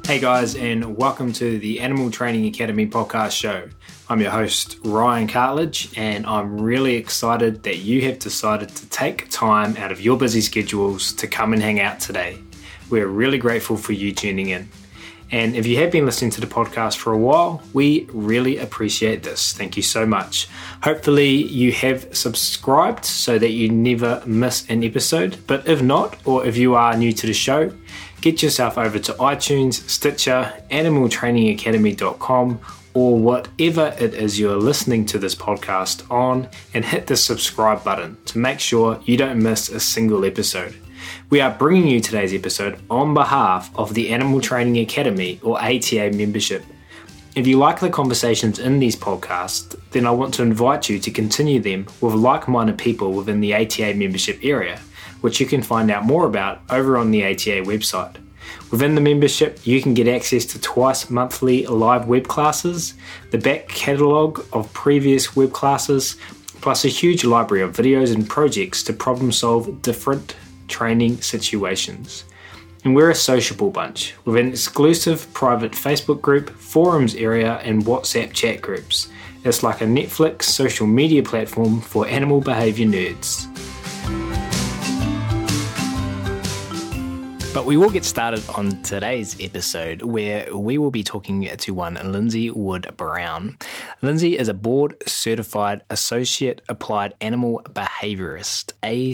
Hey guys, and welcome to the Animal Training Academy podcast show. I'm your host, Ryan Cartledge, and I'm really excited that you have decided to take time out of your busy schedules to come and hang out today. We're really grateful for you tuning in. And if you have been listening to the podcast for a while, we really appreciate this. Thank you so much. Hopefully you have subscribed so that you never miss an episode. But if not, or if you are new to the show, get yourself over to iTunes, Stitcher, animaltrainingacademy.com, or whatever it is you're listening to this podcast on, and hit the subscribe button to make sure you don't miss a single episode. We are bringing you today's episode on behalf of the Animal Training Academy, or ATA membership. If you like the conversations in these podcasts, then I want to invite you to continue them with like-minded people within the ATA membership area, which you can find out more about over on the ATA website. Within the membership, you can get access to twice monthly live web classes, the back catalogue of previous web classes, plus a huge library of videos and projects to problem solve different training situations. And we're a sociable bunch with an exclusive private Facebook group, forums area, and WhatsApp chat groups. It's like a Netflix social media platform for animal behaviour nerds. But we will get started on today's episode, where we will be talking to one Lindsay Wood Brown. Lindsay is a board-certified Associate Applied Animal Behaviourist,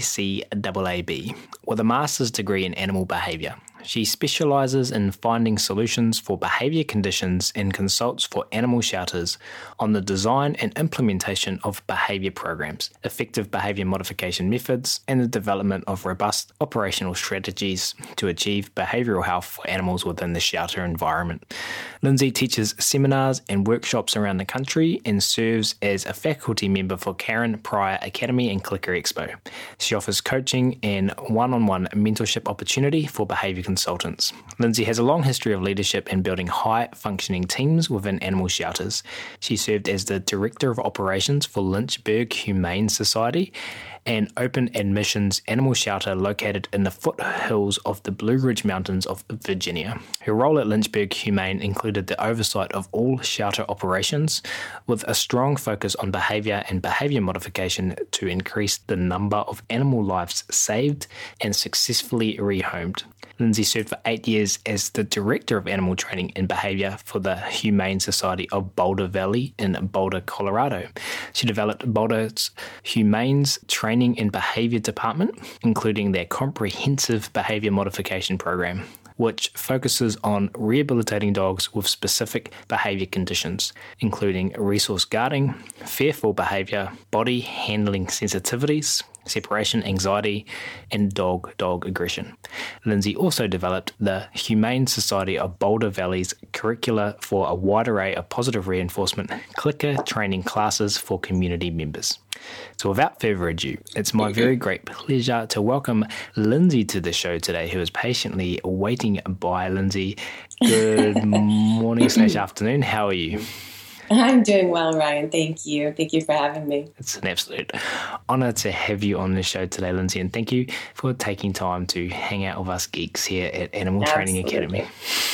ACAAB, with a master's degree in animal behaviour. She specialises in finding solutions for behaviour conditions and consults for animal shelters on the design and implementation of behaviour programs, effective behaviour modification methods, and the development of robust operational strategies to achieve behavioural health for animals within the shelter environment. Lindsay teaches seminars and workshops around the country and serves as a faculty member for Karen Pryor Academy and Clicker Expo. She offers coaching and one-on-one mentorship opportunity for behaviour consultants. Lindsay has a long history of leadership and building high-functioning teams within animal shelters. She served as the Director of Operations for Lynchburg Humane Society, an open admissions animal shelter located in the foothills of the Blue Ridge Mountains of Virginia. Her role at Lynchburg Humane included the oversight of all shelter operations, with a strong focus on behaviour and behaviour modification to increase the number of animal lives saved and successfully rehomed. Lindsay served for 8 years as the Director of Animal Training and Behaviour for the Humane Society of Boulder Valley in Boulder, Colorado. She developed Boulder's Humane's Training and Behaviour Department, including their comprehensive behaviour modification program, which focuses on rehabilitating dogs with specific behaviour conditions, including resource guarding, fearful behaviour, body handling sensitivities, separation anxiety, and dog-dog aggression. Lindsay also developed the Humane Society of Boulder Valley's curricula for a wide array of positive reinforcement clicker training classes for community members. So without further ado, it's my very great pleasure to welcome Lindsay to the show today, who is patiently waiting by. Lindsay, good morning/afternoon. How are you? I'm doing well, Ryan. Thank you. Thank you for having me. It's an absolute honour to have you on the show today, Lindsay, and thank you for taking time to hang out with us geeks here at Animal Training Academy.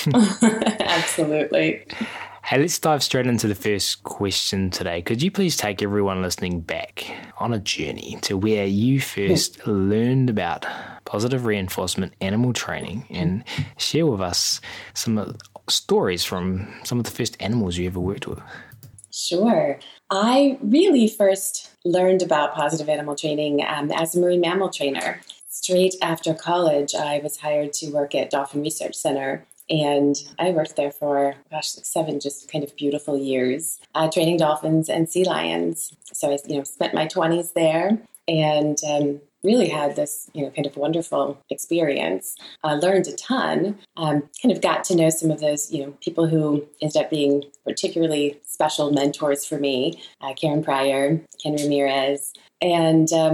Absolutely. Hey, let's dive straight into the first question today. Could you please take everyone listening back on a journey to where you first learned about positive reinforcement animal training and share with us some stories from some of the first animals you ever worked with? Sure. I really first learned about positive animal training as a marine mammal trainer. Straight after college, I was hired to work at Dolphin Research Center. And I worked there for, 7 just kind of beautiful years, training dolphins and sea lions. So I, spent my 20s there and really had this, kind of wonderful experience. Learned a ton, kind of got to know some of those, people who ended up being particularly special mentors for me, Karen Pryor, Ken Ramirez. And,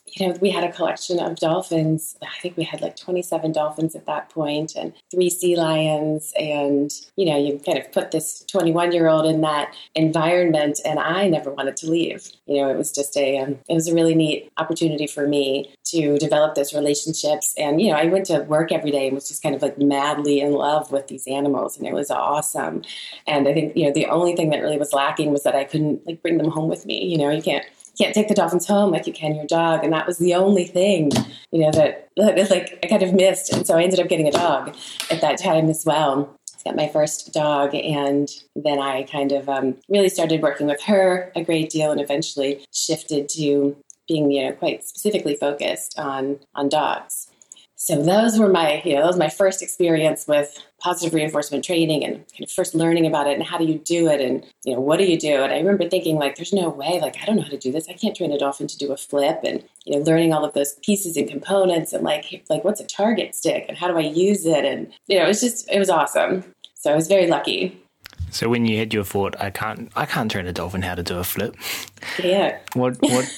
we had a collection of dolphins. I think we had like 27 dolphins at that point and 3 sea lions. And, you kind of put this 21-year-old in that environment, and I never wanted to leave. It was just it was a really neat opportunity for me to develop those relationships. And, I went to work every day and was just kind of like madly in love with these animals, and it was awesome. And I think, the only thing that really was lacking was that I couldn't like bring them home with me. You can't take the dolphins home like you can your dog. And that was the only thing, that like I kind of missed. And so I ended up getting a dog at that time as well. I got my first dog, and then I kind of really started working with her a great deal, and eventually shifted to being, quite specifically focused on dogs. So those were my first experience with positive reinforcement training, and kind of first learning about it and how do you do it, and what do you do? And I remember thinking like, there's no way, like I don't know how to do this. I can't train a dolphin to do a flip, and learning all of those pieces and components, and like what's a target stick and how do I use it? And it was awesome. So I was very lucky. So when you had your thought, I can't train a dolphin how to do a flip. Yeah. What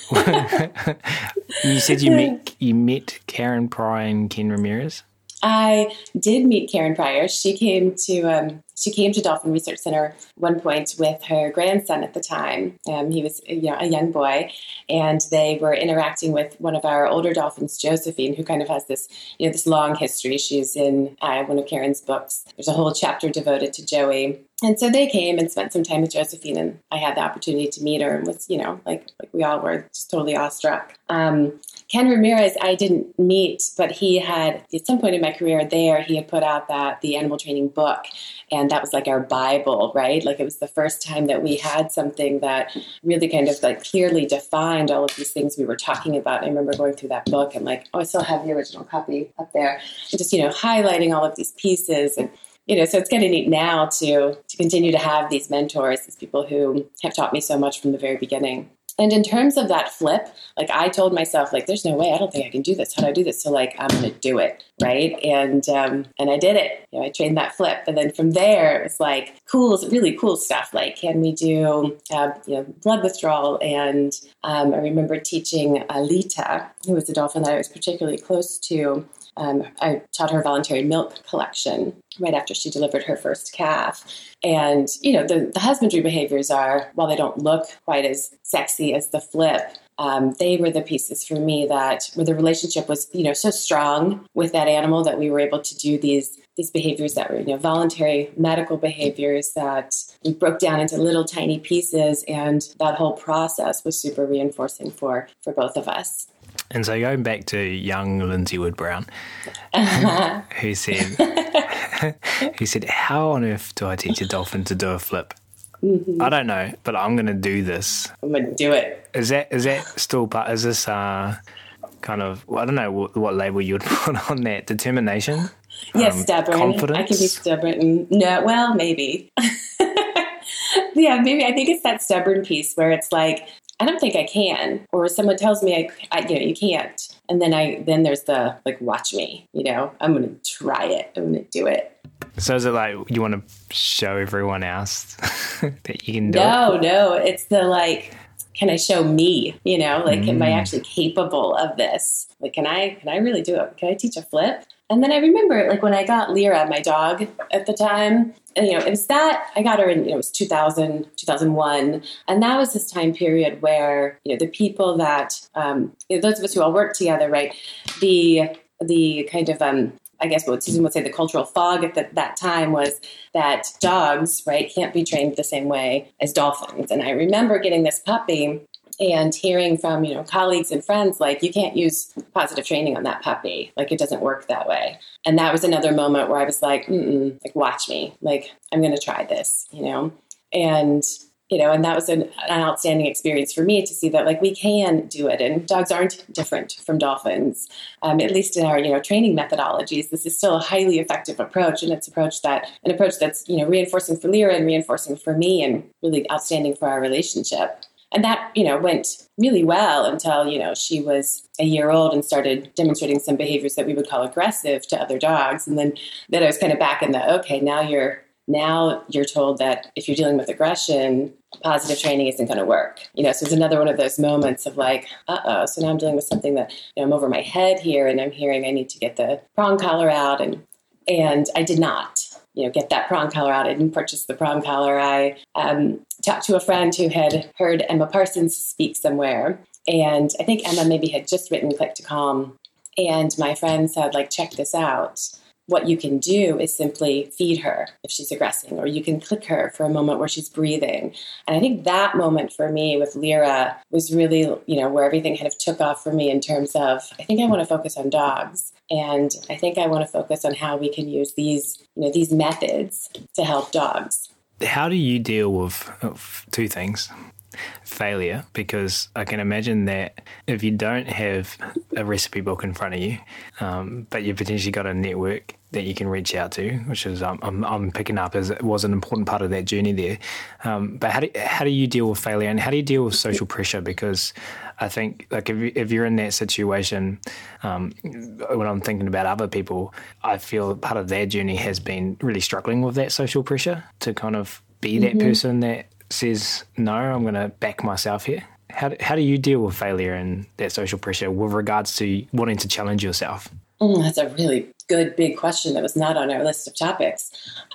you said you met Karen Pryor and Ken Ramirez? I did meet Karen Pryor. She came to Dolphin Research Center one point with her grandson at the time. He was a young boy, and they were interacting with one of our older dolphins, Josephine, who kind of has this this long history. She's in one of Karen's books. There's a whole chapter devoted to Joey. And so they came and spent some time with Josephine, and I had the opportunity to meet her and was, like we all were, just totally awestruck. Ken Ramirez, I didn't meet, but he had, at some point in my career there, he had put out the animal training book, and that was like our Bible, right? Like it was the first time that we had something that really kind of like clearly defined all of these things we were talking about. I remember going through that book and like, I still have the original copy up there, and just, highlighting all of these pieces. And so it's kind of neat now to continue to have these mentors, these people who have taught me so much from the very beginning. And in terms of that flip, like I told myself, like, there's no way, I don't think I can do this. How do I do this? So like, I'm going to do it. Right. And I did it. I trained that flip. And then from there, it was like really cool stuff. Like, can we do, blood withdrawal? And I remember teaching Alita, who was a dolphin that I was particularly close to. I taught her voluntary milk collection right after she delivered her first calf. And, the husbandry behaviors are, while they don't look quite as sexy as the flip, they were the pieces for me where the relationship was, so strong with that animal that we were able to do these behaviors that were, voluntary medical behaviors that we broke down into little tiny pieces. And that whole process was super reinforcing for both of us. And so going back to young Lindsay Wood Brown, who said, how on earth do I teach a dolphin to do a flip? Mm-hmm. I don't know, but I'm going to do this. I'm going to do it. Is that still part? Is this kind of, I don't know what label you would put on that, determination? Yes, stubborn. Confidence? I can be stubborn. No, well, maybe. Yeah, maybe. I think it's that stubborn piece where it's like, I don't think I can, or someone tells me you can't. And then there's the, like, watch me, I'm going to try it. I'm going to do it. So is it like you want to show everyone else that you can do it? No, it's the like, can I show me, am I actually capable of this? Like, can I really do it? Can I teach a flip? And then I remember, like, when I got Lyra, my dog at the time, and, it was that, I got her in, it was 2000, 2001. And that was this time period where, the people that, those of us who all worked together, right, the kind of, I guess what Susan would say, the cultural fog at that time was that dogs, right, can't be trained the same way as dolphins. And I remember getting this puppy and hearing from, colleagues and friends, like, you can't use positive training on that puppy. Like, it doesn't work that way. And that was another moment where I was like, like, watch me. Like, I'm going to try this, and, and that was an outstanding experience for me to see that, like, we can do it. And dogs aren't different from dolphins, at least in our, training methodologies. This is still a highly effective approach. And it's an approach that's, reinforcing for Lyra and reinforcing for me and really outstanding for our relationship. And that, went really well until, she was a year old and started demonstrating some behaviors that we would call aggressive to other dogs. And then I was kind of back in the, okay, now you're now you're told that if you're dealing with aggression, positive training isn't going to work. So it's another one of those moments of like, so now I'm dealing with something that I'm over my head here, and I'm hearing I need to get the prong collar out, and I did not, get that prong collar out. I didn't purchase the prong collar. I talked to a friend who had heard Emma Parsons speak somewhere, and I think Emma maybe had just written Click to Calm, and my friend said, like, check this out. What you can do is simply feed her if she's aggressing, or you can click her for a moment where she's breathing. And I think that moment for me with Lyra was really, where everything kind of took off for me in terms of, I think I want to focus on dogs. And I think I want to focus on how we can use these methods to help dogs. How do you deal with two things? Failure, because I can imagine that if you don't have a recipe book in front of you, but you've potentially got a network that you can reach out to, which is I'm picking up as it was an important part of that journey there. But how do you deal with failure, and how do you deal with social pressure? Because I think, like, if you're in that situation, when I'm thinking about other people, I feel part of their journey has been really struggling with that social pressure to kind of be that person that says, no, I'm going to back myself here. How do you deal with failure and that social pressure with regards to wanting to challenge yourself? That's a really good, big question that was not on our list of topics.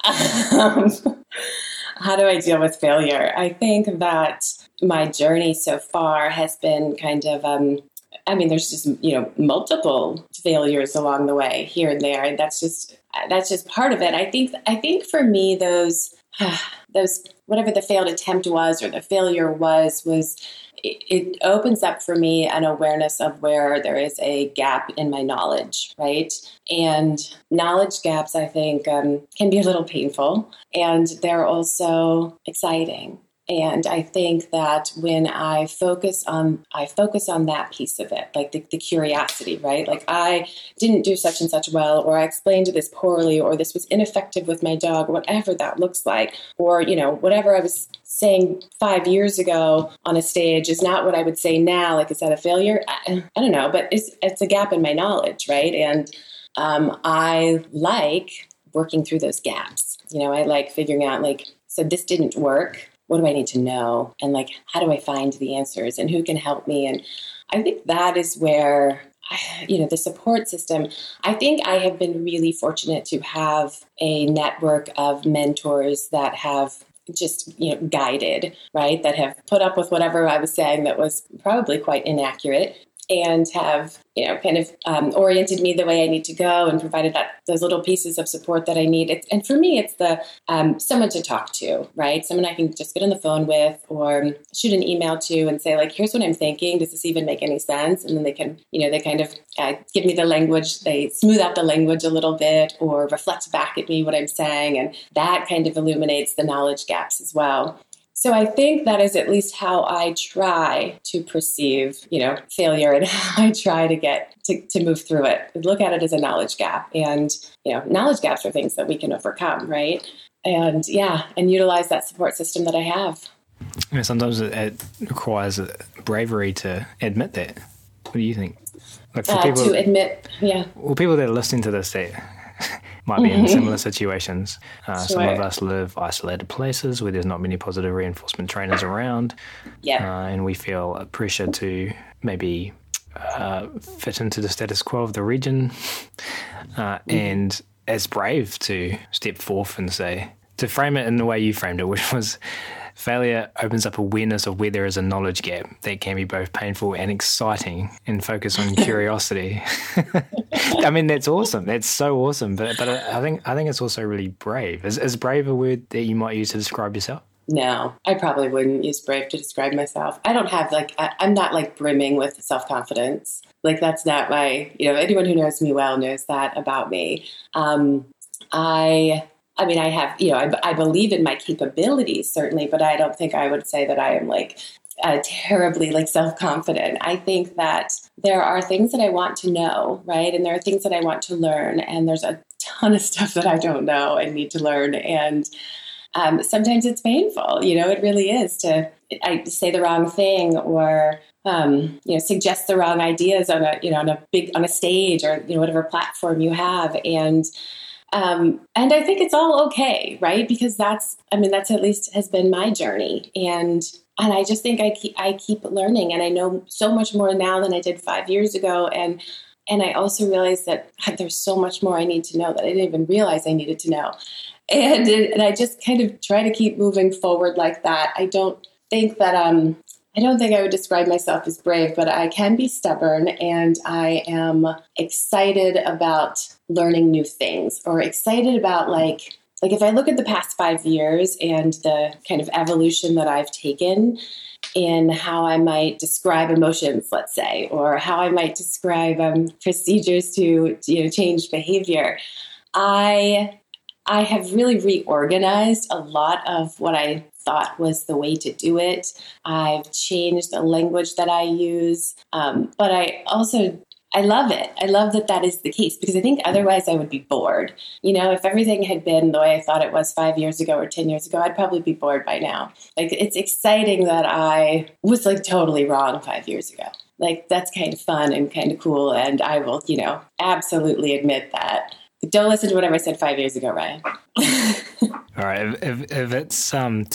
How do I deal with failure? I think that my journey so far has been kind of, there's just, multiple failures along the way here and there. And that's just part of it. I think for me, those whatever the failed attempt was, or the failure was it opens up for me an awareness of where there is a gap in my knowledge, right? And knowledge gaps, I think, can be a little painful, and they're also exciting. And I think that when I focus on that piece of it, like the curiosity, right? Like, I didn't do such and such well, or I explained this poorly, or this was ineffective with my dog, whatever that looks like, or, whatever I was saying 5 years ago on a stage is not what I would say now. Like, is that a failure? I don't know, but it's a gap in my knowledge, right? And I like working through those gaps. I like figuring out, like, so this didn't work. What do I need to know? And, like, how do I find the answers, and who can help me? And I think that is where, the support system, I think I have been really fortunate to have a network of mentors that have just, guided, right? That have put up with whatever I was saying that was probably quite inaccurate, and have, kind of oriented me the way I need to go, and provided those little pieces of support that I need. And for me, it's the someone to talk to, right? Someone I can just get on the phone with, or shoot an email to, and say, like, here's what I'm thinking. Does this even make any sense? And then they can, they kind of give me the language. They smooth out the language a little bit, or reflect back at me what I'm saying. And that kind of illuminates the knowledge gaps as well. So I think that is at least how I try to perceive, failure, and how I try to get to move through it. Look at it as a knowledge gap, and, knowledge gaps are things that we can overcome, right? And utilize that support system that I have. Sometimes it requires bravery to admit that. What do you think? Like, for people, to admit, yeah. Well, people that are listening to this, that might be in similar situations. Sure. Some of us live isolated places where there's not many positive reinforcement trainers around. And we feel a pressure to maybe fit into the status quo of the region. And it's brave to step forth and say, to frame it in the way you framed it, which was, failure opens up awareness of where there is a knowledge gap that can be both painful and exciting, and focus on curiosity. I mean, that's awesome. That's so awesome. But I think it's also really brave. Is brave a word that you might use to describe yourself? No, I probably wouldn't use brave to describe myself. I don't have, I'm not, like, brimming with self-confidence. Like, that's not my, anyone who knows me well knows that about me. I have, I believe in my capabilities, certainly, but I don't think I would say that I am, like, terribly, like, self-confident. I think that there are things that I want to know, right? And there are things that I want to learn. And there's a ton of stuff that I don't know and need to learn. And sometimes it's painful, it really is, I say the wrong thing, or suggest the wrong ideas on a stage, or whatever platform you have. And And I think it's all okay, right? Because that's at least has been my journey. And I just think I keep learning, and I know so much more now than I did 5 years ago. And I also realize that there's so much more I need to know that I didn't even realize I needed to know. And I just kind of try to keep moving forward like that. I don't think I would describe myself as brave, but I can be stubborn, and I am excited about learning new things, or excited about like if I look at the past 5 years and the kind of evolution that I've taken in how I might describe emotions, let's say, or how I might describe procedures to change behavior, I have really reorganized a lot of what I thought was the way to do it. I've changed the language that I use, but I love it. I love that is the case, because I think otherwise I would be bored. If everything had been the way I thought it was 5 years ago or 10 years ago, I'd probably be bored by now. Like, it's exciting that I was like totally wrong 5 years ago. Like, that's kind of fun and kind of cool. And I will, absolutely admit that. But don't listen to whatever I said 5 years ago, Ryan. All right. If it's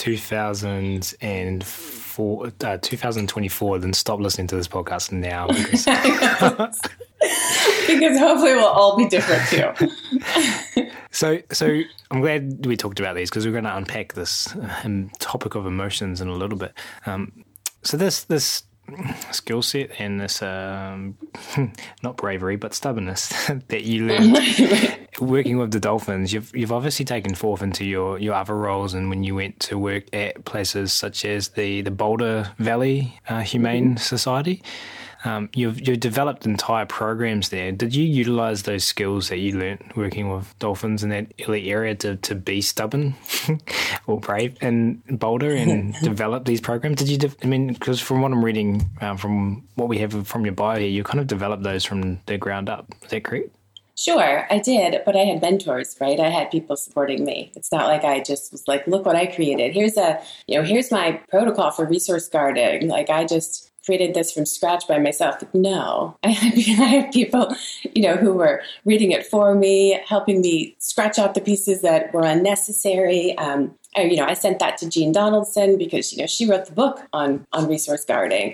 2024, then stop listening to this podcast now. Because because hopefully we'll all be different too. So I'm glad we talked about these, because we're going to unpack this topic of emotions in a little bit. So this skill set and this not bravery but stubbornness that you learned working with the dolphins, you've obviously taken forth into your other roles, and when you went to work at places such as the Boulder Valley Humane Society. You've developed entire programs there. Did you utilize those skills that you learnt working with dolphins in that early area to be stubborn or brave in Boulder and develop these programs? Did you? Because from what I'm reading, from what we have from your bio here, you kind of developed those from the ground up. Is that correct? Sure, I did, but I had mentors, right? I had people supporting me. It's not like I just was like, look what I created. Here's my protocol for resource guarding. Like, I just created this from scratch by myself. No, I had people, who were reading it for me, helping me scratch out the pieces that were unnecessary. I sent that to Jean Donaldson because, she wrote the book on resource guarding.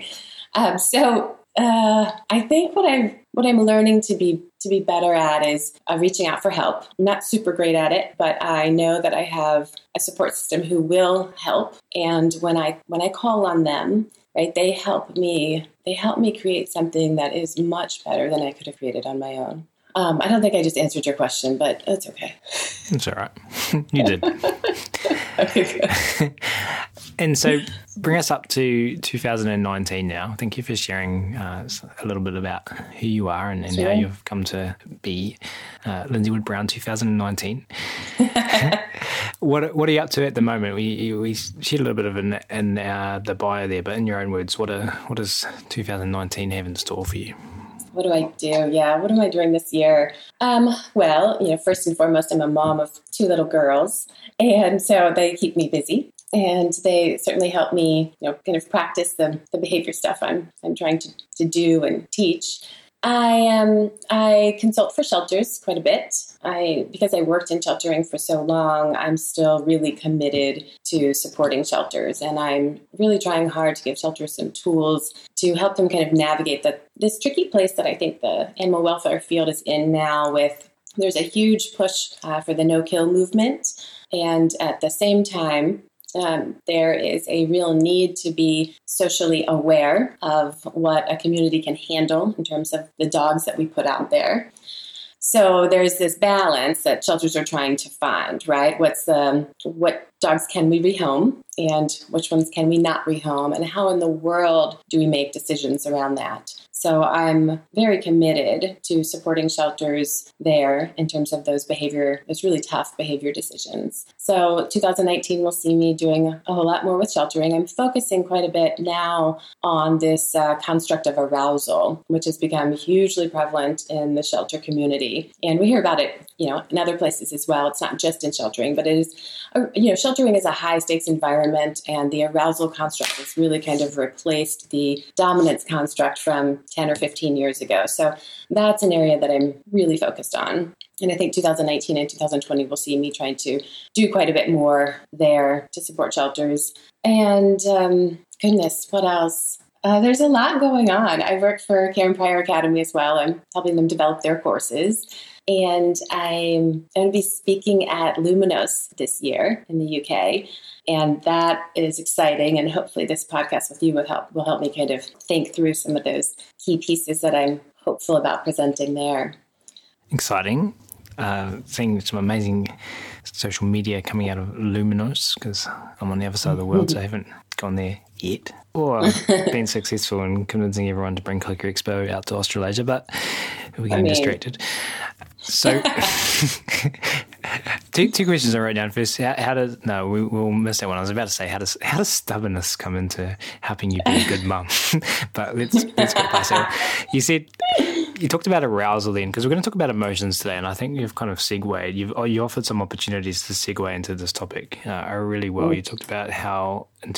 I think what I'm learning to be better at is reaching out for help. I'm not super great at it, but I know that I have a support system who will help. And when I call on them, right, they help me create something that is much better than I could have created on my own. I don't think I just answered your question, but it's okay. It's all right. You did. Okay, good. And so bring us up to 2019 now. Thank you for sharing a little bit about who you are and Sure. how you've come to be Lindsay Wood Brown 2019. What are you up to at the moment? We shared a little bit of it in the bio there, but in your own words, what does 2019 have in store for you? What do I do? Yeah, what am I doing this year? Well, first and foremost, I'm a mom of 2 little girls, and so they keep me busy. And they certainly help me, kind of practice the behavior stuff I'm trying to do and teach. I consult for shelters quite a bit. Because I worked in sheltering for so long, I'm still really committed to supporting shelters, and I'm really trying hard to give shelters some tools to help them kind of navigate this tricky place that I think the animal welfare field is in now. There's a huge push for the no-kill movement, and at the same time, there is a real need to be socially aware of what a community can handle in terms of the dogs that we put out there. So there's this balance that shelters are trying to find, right? What dogs can we rehome and which ones can we not rehome, and how in the world do we make decisions around that? So I'm very committed to supporting shelters there in terms of those really tough behavior decisions. So 2019 will see me doing a whole lot more with sheltering. I'm focusing quite a bit now on this construct of arousal, which has become hugely prevalent in the shelter community. And we hear about it, in other places as well. It's not just in sheltering, but it is, sheltering is a high stakes environment, and the arousal construct has really kind of replaced the dominance construct from 10 or 15 years ago. So that's an area that I'm really focused on. And I think 2019 and 2020 will see me trying to do quite a bit more there to support shelters. And goodness, what else? There's a lot going on. I work for Karen Pryor Academy as well. I'm helping them develop their courses. And I'm going to be speaking at Luminos this year in the UK. And that is exciting. And hopefully this podcast with you will help me kind of think through some of those key pieces that I'm hopeful about presenting there. Exciting. Seeing some amazing social media coming out of Luminos, because I'm on the other side of the world, so I haven't gone there yet or been successful in convincing everyone to bring Clicker Expo out to Australasia, but we're getting distracted. So two questions I wrote down. First, we'll miss that one. I was about to say, how does stubbornness come into helping you be a good mum? But let's go past that. You talked about arousal then, because we're going to talk about emotions today, and I think you've kind of segued. You offered some opportunities to segue into this topic really well. You talked about how in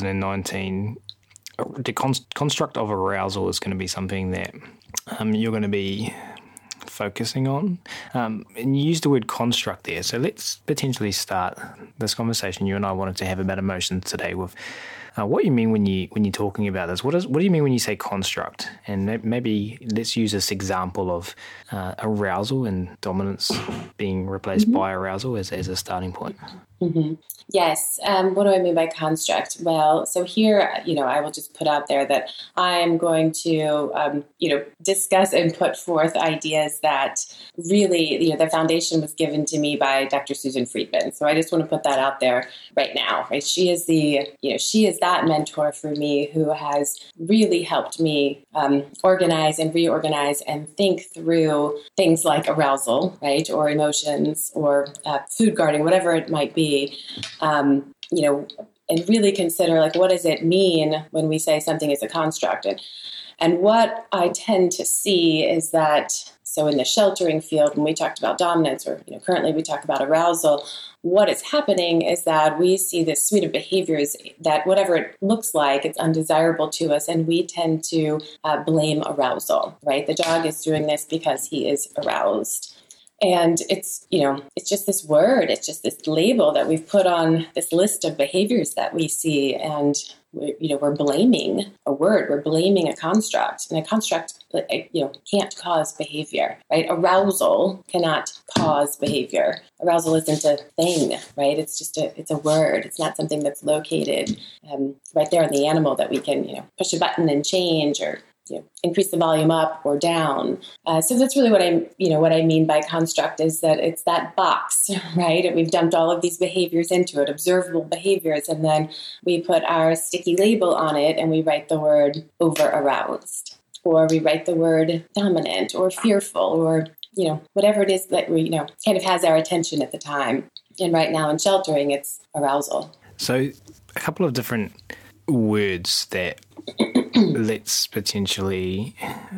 2019 the construct of arousal is going to be something that you're going to be focusing on. And you used the word construct there. So let's potentially start this conversation you and I wanted to have about emotions today with what you mean when you're talking about this. What do you mean when you say construct? And maybe let's use this example of arousal and dominance being replaced by arousal as a starting point. Mm-hmm. Yes. What do I mean by construct? Well, so here, I will just put out there that I am going to, discuss and put forth ideas that really, the foundation was given to me by Dr. Susan Friedman. So I just want to put that out there right now. Right? She is that mentor for me who has really helped me organize and reorganize and think through things like arousal, right, or emotions, or food guarding, whatever it might be. And really consider, like, what does it mean when we say something is a construct? And what I tend to see is that, so in the sheltering field, when we talked about dominance, or currently we talk about arousal, what is happening is that we see this suite of behaviors that whatever it looks like, it's undesirable to us, and we tend to blame arousal, right? The dog is doing this because he is aroused. And it's just this word, it's just this label that we've put on this list of behaviors that we see. And, we're blaming a word, we're blaming a construct. And a construct, can't cause behavior, right? Arousal cannot cause behavior. Arousal isn't a thing, right? It's just it's a word. It's not something that's located right there in the animal that we can, push a button and change, or increase the volume up or down. So that's really what I mean by construct, is that it's that box, right? And we've dumped all of these behaviors into it, observable behaviors, and then we put our sticky label on it and we write the word over-aroused, or we write the word dominant or fearful, or, whatever it is that we, kind of has our attention at the time. And right now in sheltering, it's arousal. So a couple of different words that let's potentially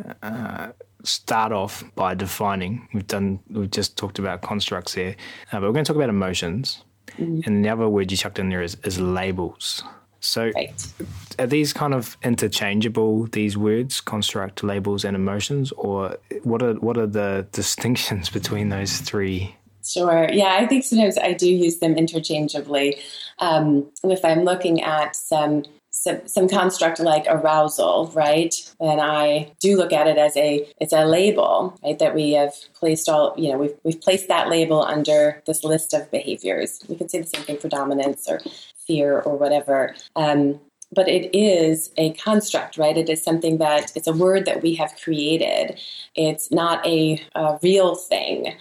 start off by defining. We've just talked about constructs there, but we're going to talk about emotions. Mm-hmm. And the other word you chucked in there is labels. So right. Are these kind of interchangeable, these words, construct, labels, and emotions, or what are the distinctions between those three? Sure. Yeah, I think sometimes I do use them interchangeably. If I'm looking at some construct like arousal, right? And I do look at it as it's a label, right? That we have placed we've placed that label under this list of behaviors. We could say the same thing for dominance or fear or whatever. But it is a construct, right? It is something that it's a word that we have created. It's not a real thing.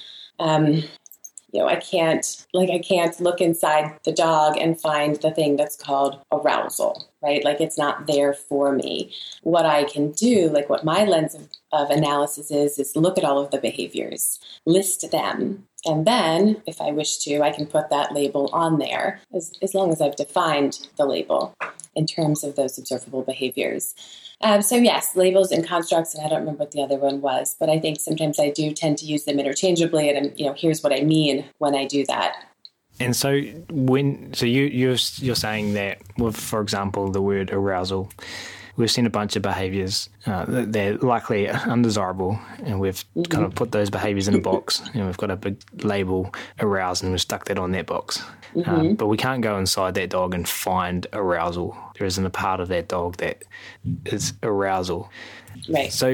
I can't look inside the dog and find the thing that's called arousal, right? Like, it's not there for me. What I can do, like what my lens of analysis is look at all of the behaviors, list them, and then if I wish to, I can put that label on there as long as I've defined the label in terms of those observable behaviors. So yes, labels and constructs, and I don't remember what the other one was, but I think sometimes I do tend to use them interchangeably, and here's what I mean when I do that. And so you're saying that with, for example, the word arousal, we've seen a bunch of behaviours that they're likely undesirable, and we've kind of put those behaviours in a box, and we've got a big label, aroused, and we've stuck that on that box. But we can't go inside that dog and find arousal. There isn't a part of that dog that is arousal. Right. So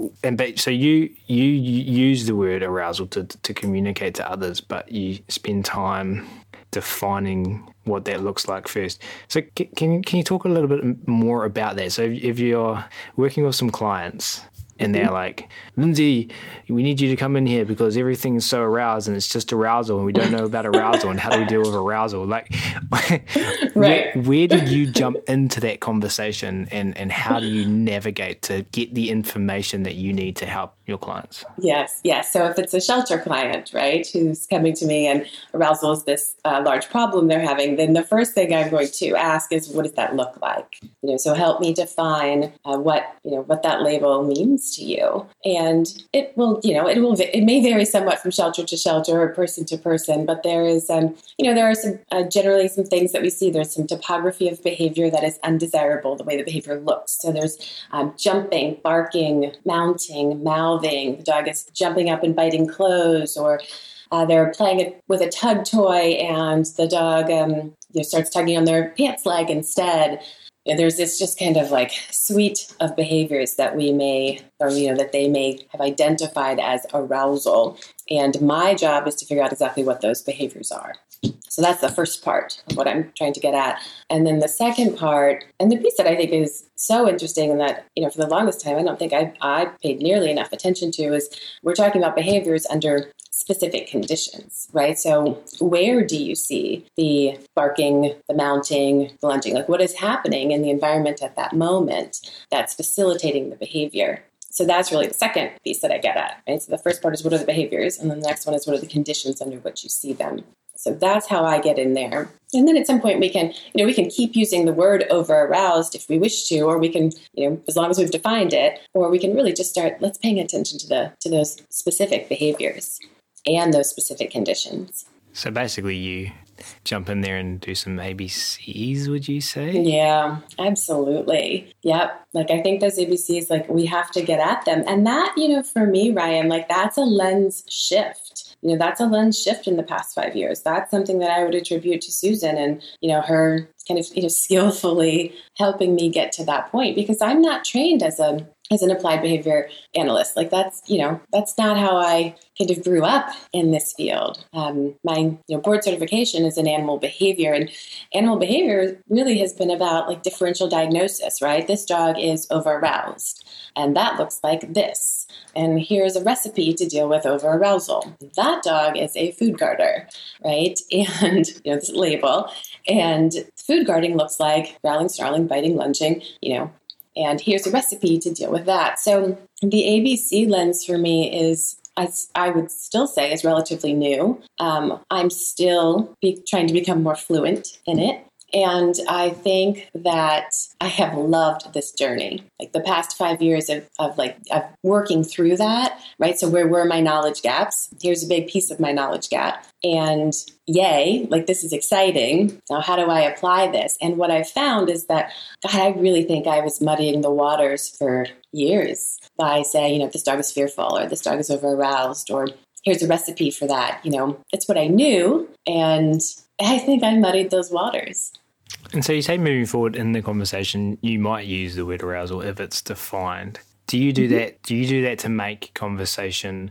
you use the word arousal to communicate to others, but you spend time defining what that looks like first. So can you talk a little bit more about that? So if you're working with some clients and they're like, Lindsay, we need you to come in here because everything is so aroused and it's just arousal and we don't know about arousal and how do we deal with arousal? Like, right. where did you jump into that conversation and how do you navigate to get the information that you need to help your clients? Yes. So if it's a shelter client, right, who's coming to me and arousal is this large problem they're having, then the first thing I'm going to ask is, what does that look like? So help me define what that label means to you. And it may vary somewhat from shelter to shelter or person to person, but there is, there are some, generally some things that we see. There's some topography of behavior that is undesirable, the way the behavior looks. So there's jumping, barking, mounting, mouthing. The dog is jumping up and biting clothes, or they're playing with a tug toy and the dog starts tugging on their pants leg instead. There's this just kind of like suite of behaviors that we may, or that they may have identified as arousal. And my job is to figure out exactly what those behaviors are. So that's the first part of what I'm trying to get at. And then the second part, and the piece that I think is so interesting and that, for the longest time, I don't think I paid nearly enough attention to, is we're talking about behaviors under specific conditions, right? So where do you see the barking, the mounting, the lunging? Like, what is happening in the environment at that moment that's facilitating the behavior? So that's really the second piece that I get at, right? So the first part is, what are the behaviors? And then the next one is, what are the conditions under which you see them? So that's how I get in there. And then at some point we can keep using the word over aroused if we wish to, or we can, as long as we've defined it, or we can really just start, let's paying attention to those specific behaviors and those specific conditions. So basically you jump in there and do some ABCs, would you say? Yeah, absolutely. Yep. Like, I think those ABCs, like, we have to get at them. And that, for me, Ryan, like, that's a lens shift. That's a lens shift in the past 5 years. That's something that I would attribute to Susan and, her kind of, skillfully helping me get to that point, because I'm not trained as an applied behavior analyst. Like, that's not how I kind of grew up in this field. My board certification is in animal behavior, and animal behavior really has been about like differential diagnosis, right? This dog is over-aroused, and that looks like this. And here's a recipe to deal with over-arousal. That dog is a food guarder, right? And, this label. And food guarding looks like growling, snarling, biting, lunging, and here's a recipe to deal with that. So the ABC lens for me is, I would still say, is relatively new. I'm still trying to become more fluent in it. And I think that I have loved this journey, like the past 5 years of working through that, right? So where were my knowledge gaps? Here's a big piece of my knowledge gap. And yay, like, this is exciting. Now, how do I apply this? And what I've found is that, God, I really think I was muddying the waters for years by saying, this dog is fearful, or this dog is over-aroused, or here's a recipe for that. It's what I knew. And I think I muddied those waters. And so you say, moving forward in the conversation, you might use the word arousal if it's defined. Do you do that? Do you do that to make conversation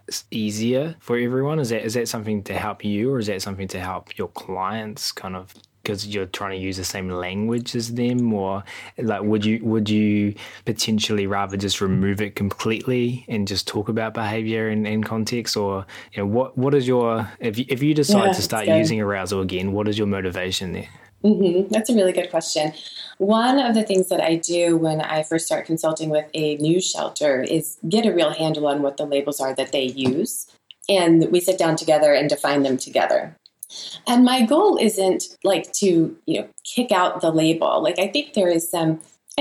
easier for everyone? Is that something to help you, or is that something to help your clients, kind of because you're trying to use the same language as them? Or like, would you potentially rather just remove it completely and just talk about behavior and context? Or what is your, if you decide to start using arousal again, what is your motivation there? Mm-hmm. That's a really good question. One of the things that I do when I first start consulting with a new shelter is get a real handle on what the labels are that they use. And we sit down together and define them together. And my goal isn't like to, kick out the label. Like, I think there's some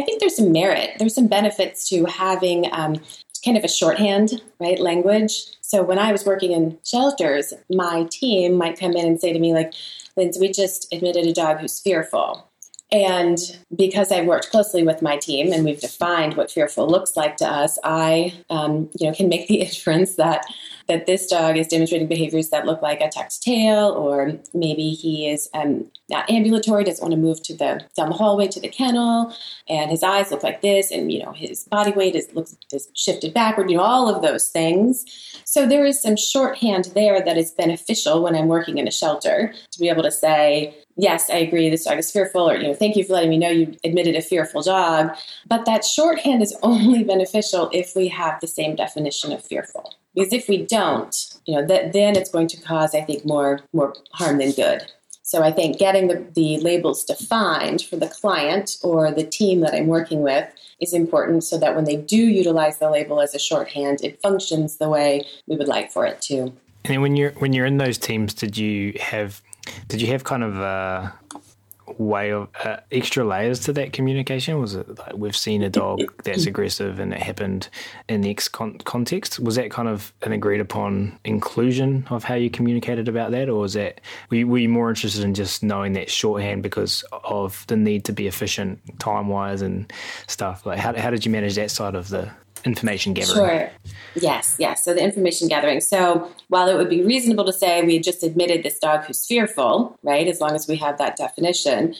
merit. There's some benefits to having kind of a shorthand, right, language. So when I was working in shelters, my team might come in and say to me, like, Lindsay, we just admitted a dog who's fearful. And because I've worked closely with my team and we've defined what fearful looks like to us, I can make the inference that this dog is demonstrating behaviors that look like a tucked tail, or maybe he is not ambulatory, doesn't want to move down the hallway to the kennel, and his eyes look like this, and his body weight is shifted backward, all of those things. So there is some shorthand there that is beneficial when I'm working in a shelter to be able to say, yes, I agree, this dog is fearful, or, thank you for letting me know you admitted a fearful dog. But that shorthand is only beneficial if we have the same definition of fearful. Because if we don't, then it's going to cause, I think, more harm than good. So I think getting the labels defined for the client or the team that I'm working with is important, so that when they do utilize the label as a shorthand, it functions the way we would like for it to. And then when you're in those teams, did you have kind of a way of extra layers to that communication? Was it like, we've seen a dog that's aggressive and it happened in X context? Was that kind of an agreed upon inclusion of how you communicated about that, or was that were you more interested in just knowing that shorthand because of the need to be efficient time wise and stuff? Like how did you manage that side of the information gathering? Sure. Yes. So the information gathering. So while it would be reasonable to say we just admitted this dog who's fearful, right, as long as we have that definition,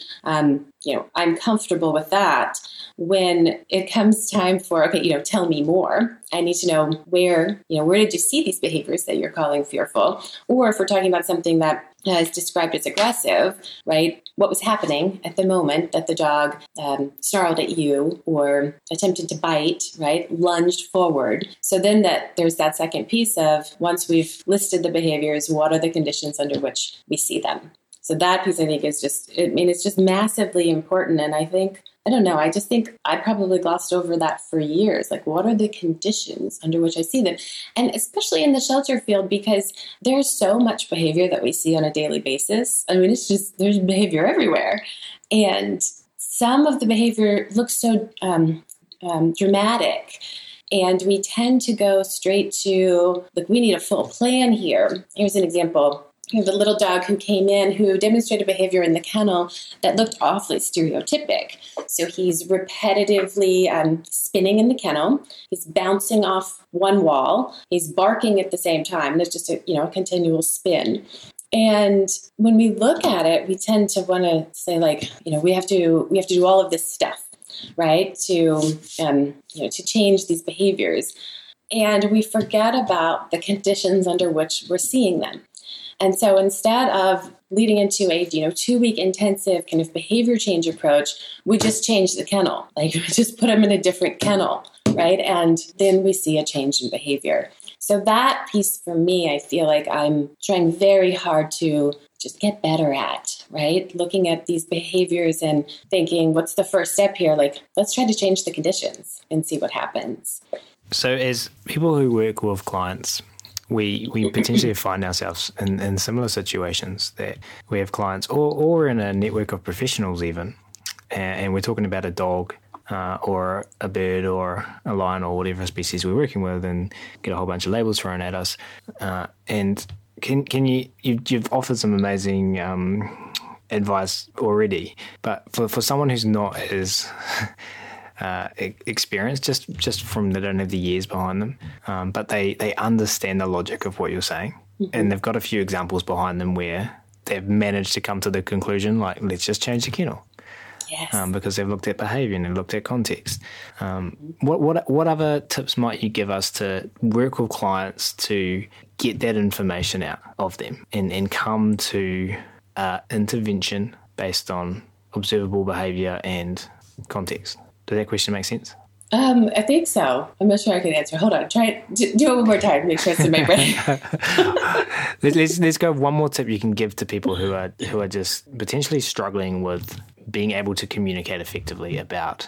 I'm comfortable with that. When it comes time for, tell me more, I need to know where did you see these behaviors that you're calling fearful? Or if we're talking about something that is described as aggressive, right, what was happening at the moment that the dog snarled at you or attempted to bite, right, lunged forward. So then there's that second piece of, once we've listed the behaviors, what are the conditions under which we see them? So that piece, I think, is it's just massively important. And I think, I just think I probably glossed over that for years. Like, what are the conditions under which I see them? And especially in the shelter field, because there's so much behavior that we see on a daily basis. It's just, there's behavior everywhere. And some of the behavior looks so dramatic. And we tend to go straight to, we need a full plan here. Here's an example. The little dog who came in who demonstrated behavior in the kennel that looked awfully stereotypic. So he's repetitively spinning in the kennel. He's bouncing off one wall. He's barking at the same time. There's just a continual spin. And when we look at it, we tend to want to say, we have to do all of this stuff, right, to change these behaviors. And we forget about the conditions under which we're seeing them. And so instead of leading into a 2-week intensive kind of behavior change approach, we just change the kennel. We just put them in a different kennel, right? And then we see a change in behavior. So that piece for me, I feel like I'm trying very hard to just get better at, right? Looking at these behaviors and thinking, what's the first step here? Let's try to change the conditions and see what happens. So as people who work with clients, we potentially find ourselves in similar situations that we have clients or in a network of professionals even, and we're talking about a dog or a bird or a lion or whatever species we're working with, and get a whole bunch of labels thrown at us. And you've offered some amazing advice already, but for someone who's not as experience just from they don't have the years behind them, but they understand the logic of what you're saying, and they've got a few examples behind them where they've managed to come to the conclusion, let's just change the kennel. Yes. Because they've looked at behaviour and they've looked at context. What other tips might you give us to work with clients to get that information out of them and come to intervention based on observable behaviour and context? Does that question make sense? I think so. I'm not sure I can answer. Hold on. Try do it one more time. Make sure it's in my brain. Let's go one more tip you can give to people who are just potentially struggling with being able to communicate effectively about,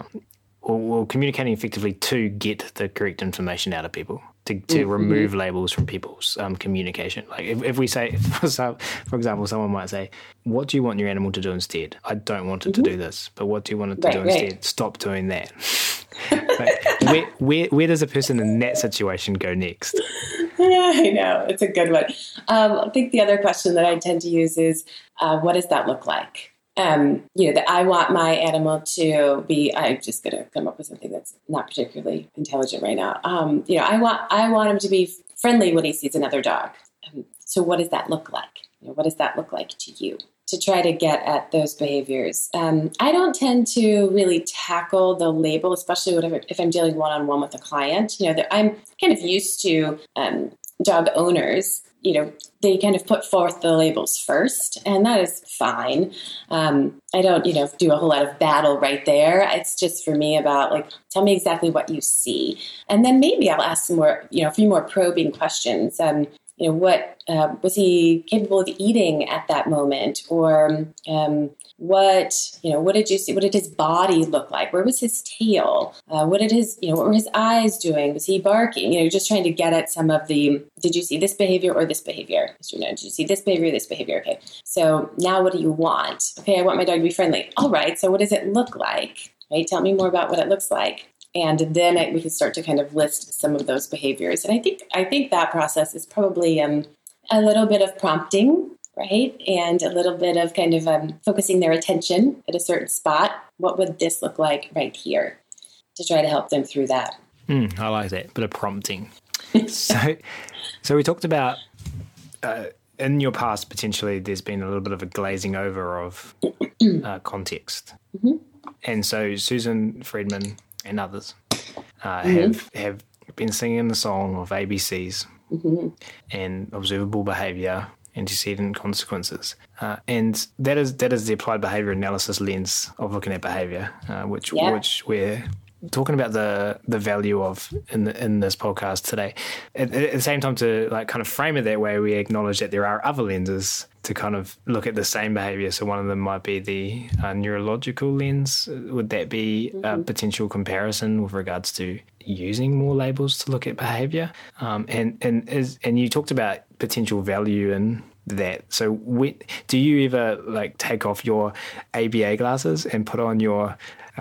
or communicating effectively to get the correct information out of people, to remove labels from people's communication. Like if we say, for example, someone might say, what do you want your animal to do instead? I don't want it to do this, but what do you want it to do instead? Stop doing that. Where does a person in that situation go next? I know. It's a good one. I think the other question that I tend to use is, what does that look like? that I want my animal to be, I'm just going to come up with something that's not particularly intelligent right now. I want him to be friendly when he sees another dog. So what does that look like? What does that look like to you? To try to get at those behaviors. I don't tend to really tackle the label, especially if I'm dealing one-on-one with a client. I'm kind of used to dog owners. They kind of put forth the labels first, and that is fine. I don't, do a whole lot of battle right there. It's just for me about tell me exactly what you see, and then maybe I'll ask some more, a few more probing questions. What was he capable of eating at that moment, or what did you see? What did his body look like? Where was his tail? What were his eyes doing? Was he barking? Just trying to get at some of the, did you see this behavior or this behavior? Did you see this behavior or this behavior? Okay. So now what do you want? Okay. I want my dog to be friendly. All right. So what does it look like? Right. Tell me more about what it looks like. And then we can start to kind of list some of those behaviors. And I think that process is probably a little bit of prompting, right? And a little bit of kind of focusing their attention at a certain spot. What would this look like right here? To try to help them through that. I like that, bit of prompting. So we talked about in your past, potentially there's been a little bit of a glazing over of context. Mm-hmm. And so Susan Friedman and others have been singing the song of ABCs and observable behaviour, antecedent consequences, and that is the applied behaviour analysis lens of looking at behaviour, which we're talking about the value of in this podcast today. At the same time, to kind of frame it that way, we acknowledge that there are other lenses to kind of look at the same behavior. So one of them might be the neurological lens. Would that be a potential comparison with regards to using more labels to look at behavior? And you talked about potential value in that. So do you ever take off your ABA glasses and put on your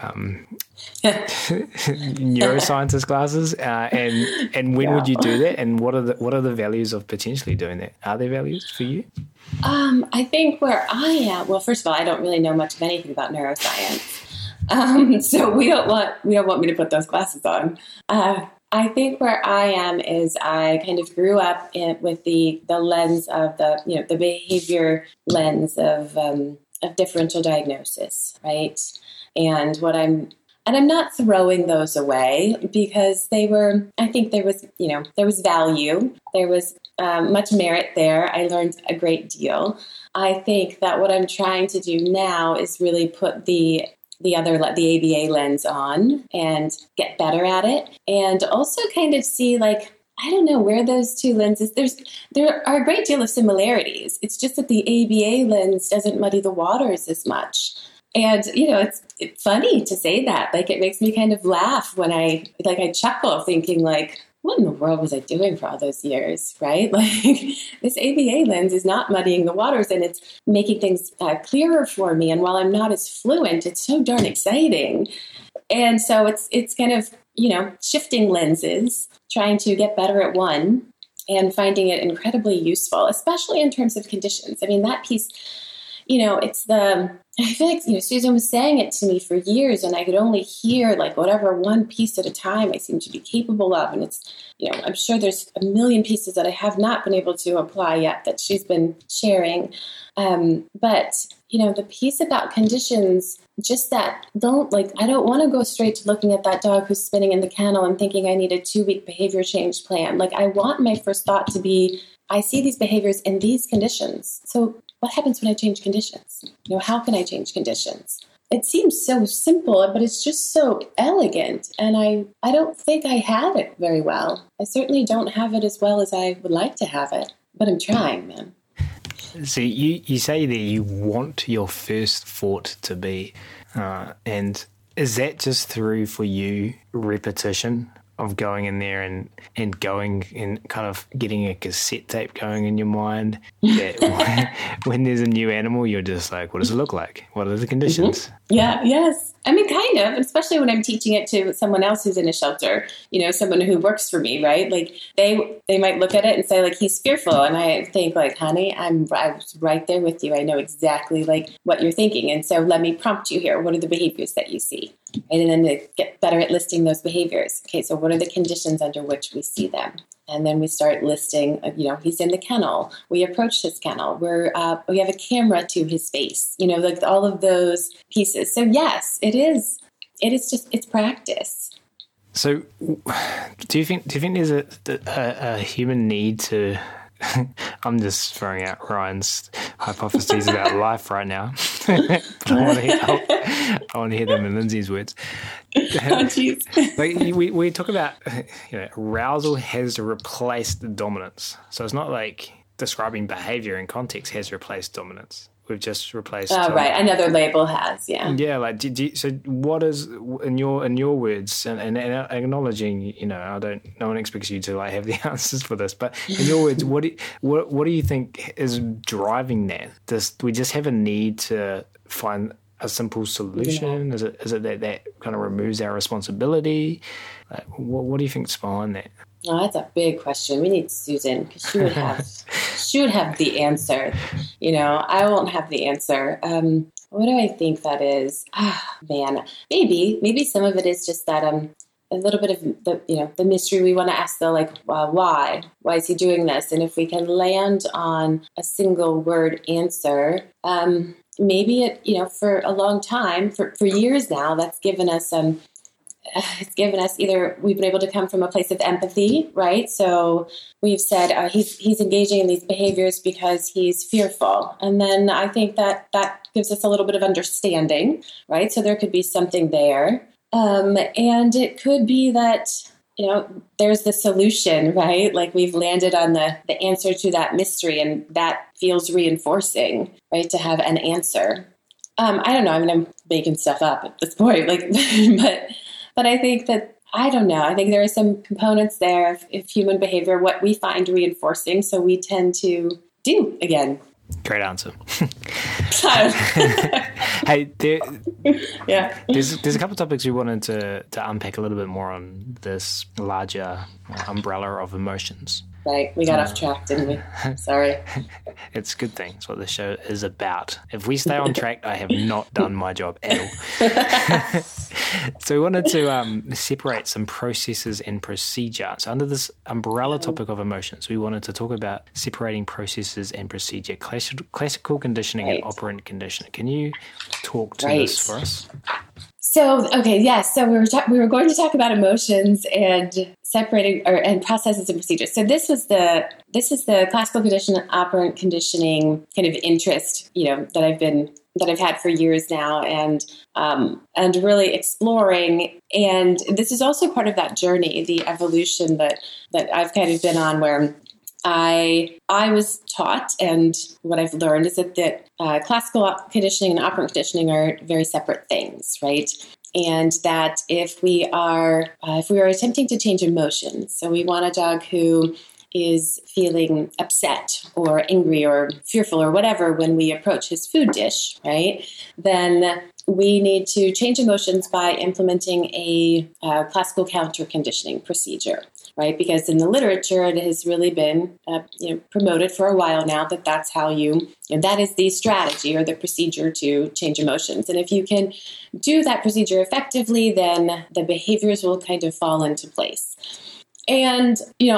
neuroscientist glasses, and when would you do that, and what are the values of potentially doing that? Are there values for you? I think where I am, well, first of all, I don't really know much of anything about neuroscience, so we don't want me to put those glasses on. I think where I am is I kind of grew up with the lens of the behavior lens of differential diagnosis, right? And I'm not throwing those away, because I think there was value. There was much merit there. I learned a great deal. I think that what I'm trying to do now is really put the ABA lens on and get better at it. And also kind of see I don't know where those two lenses, there are a great deal of similarities. It's just that the ABA lens doesn't muddy the waters as much. And, it's funny to say that. It makes me kind of laugh when I chuckle thinking what in the world was I doing for all those years, right? This ABA lens is not muddying the waters, and it's making things clearer for me. And while I'm not as fluent, it's so darn exciting. And so it's kind of, shifting lenses, trying to get better at one and finding it incredibly useful, especially in terms of conditions. I mean, that piece, I feel like, Susan was saying it to me for years, and I could only hear whatever one piece at a time I seem to be capable of. And it's, I'm sure there's a million pieces that I have not been able to apply yet that she's been sharing. But, the piece about conditions, just that I don't want to go straight to looking at that dog who's spinning in the kennel and thinking I need a 2-week behavior change plan. I want my first thought to be, I see these behaviors in these conditions. So what happens when I change conditions? How can I change conditions? It seems so simple, but it's just so elegant. And I don't think I have it very well. I certainly don't have it as well as I would like to have it, but I'm trying, man. So you say that you want your first thought to be, and is that just through for you repetition of going in there and going and kind of getting a cassette tape going in your mind that when there's a new animal, you're just like, what does it look like? What are the conditions? Mm-hmm. Yeah, yes. I mean, kind of, especially when I'm teaching it to someone else who's in a shelter, someone who works for me, right? Like they might look at it and say like, he's fearful. And I think like, honey, I was right there with you. I know exactly like what you're thinking. And so let me prompt you here. What are the behaviors that you see? Right? And then to get better at listing those behaviors. Okay, so what are the conditions under which we see them? And then we start listing, he's in the kennel. We approach his kennel. We have a camera to his face, like all of those pieces. So yes, it is it's practice. So do you think there's a human need to, I'm just throwing out Ryan's hypotheses about life right now, but I want to hear them in Lindsay's words. Oh, geez. Like we talk about, arousal has replaced dominance. So it's not like describing behavior in context has replaced dominance. We've just replaced. Oh, right. Another label has, yeah. Yeah, like so what is in your words and acknowledging, no one expects you to like have the answers for this, but in your words, what do you think is driving that? Do we just have a need to find a simple solution? Yeah. Is it that kind of removes our responsibility? Like, what do you think's behind that? Oh, that's a big question. We need Susan because she would have the answer. I won't have the answer. What do I think that is? Man, maybe some of it is just that a little bit of the mystery. We want to ask why is he doing this? And if we can land on a single word answer, maybe it for a long time, for years now, that's given us it's given us either we've been able to come from a place of empathy, right? So we've said he's engaging in these behaviors because he's fearful. And then I think that gives us a little bit of understanding, right? So there could be something there. And it could be that, there's the solution, right? Like we've landed on the answer to that mystery, and that feels reinforcing, right? To have an answer. I don't know. I mean, I'm making stuff up at this point, but I think that, I don't know. I think there are some components there of human behavior, what we find reinforcing. So we tend to do again. Great answer. Hey, there's a couple of topics we wanted to unpack a little bit more on this larger umbrella of emotions. Right. We got off track, didn't we? Sorry. It's a good thing. It's what the show is about. If we stay on track, I have not done my job at all. So we wanted to separate some processes and procedure. So under this umbrella topic of emotions, we wanted to talk about separating processes and procedure, classical conditioning and operant conditioning. Can you talk to this for us? So, okay, yes. So we were going to talk about emotions and separating and processes and procedures. So this is the classical conditioning, operant conditioning kind of interest, that I've had for years now, and really exploring. And this is also part of that journey, the evolution that I've kind of been on, where I was taught, and what I've learned is that classical conditioning and operant conditioning are very separate things, right? And that if we are attempting to change emotions, so we want a dog who is feeling upset or angry or fearful or whatever when we approach his food dish, right? Then we need to change emotions by implementing a classical counter conditioning procedure, right? Because in the literature, it has really been promoted for a while now that that's how that is the strategy or the procedure to change emotions. And if you can do that procedure effectively, then the behaviors will kind of fall into place. And,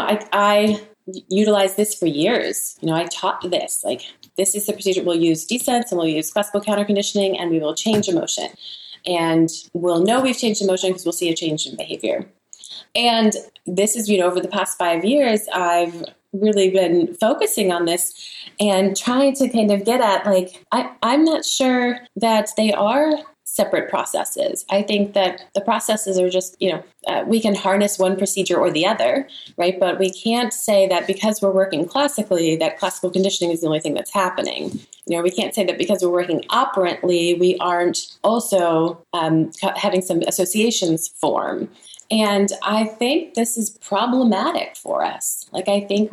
I utilized this for years. I taught this, this is the procedure. We'll use descents and we'll use classical counter conditioning, and we will change emotion. And we'll know we've changed emotion because we'll see a change in behavior. And this is, over the past 5 years, I've really been focusing on this and trying to kind of get at, I'm not sure that they are separate processes. I think that the processes are just, we can harness one procedure or the other, right? But we can't say that because we're working classically, that classical conditioning is the only thing that's happening. We can't say that because we're working operantly, we aren't also having some associations form. And I think this is problematic for us. Like, I think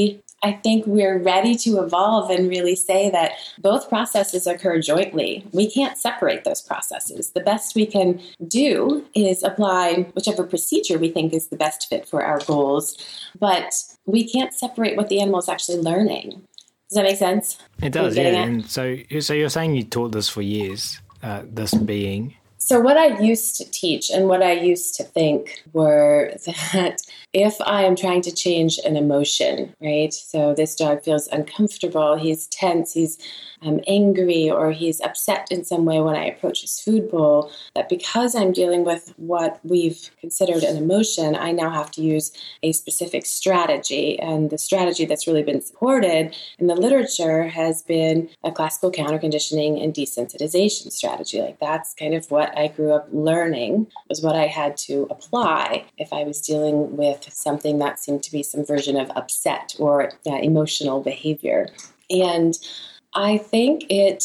we're ready to evolve and really say that both processes occur jointly. We can't separate those processes. The best we can do is apply whichever procedure we think is the best fit for our goals, but we can't separate what the animal is actually learning. Does that make sense? It does, yeah. And so you're saying you taught this for years, this being... So what I used to teach and what I used to think were that if I am trying to change an emotion, right? So this dog feels uncomfortable, he's tense, he's angry, or he's upset in some way when I approach his food bowl, that because I'm dealing with what we've considered an emotion, I now have to use a specific strategy. And the strategy that's really been supported in the literature has been a classical counterconditioning and desensitization strategy. Like, that's kind of what I grew up learning, was what I had to apply if I was dealing with something that seemed to be some version of upset or emotional behavior. And I do think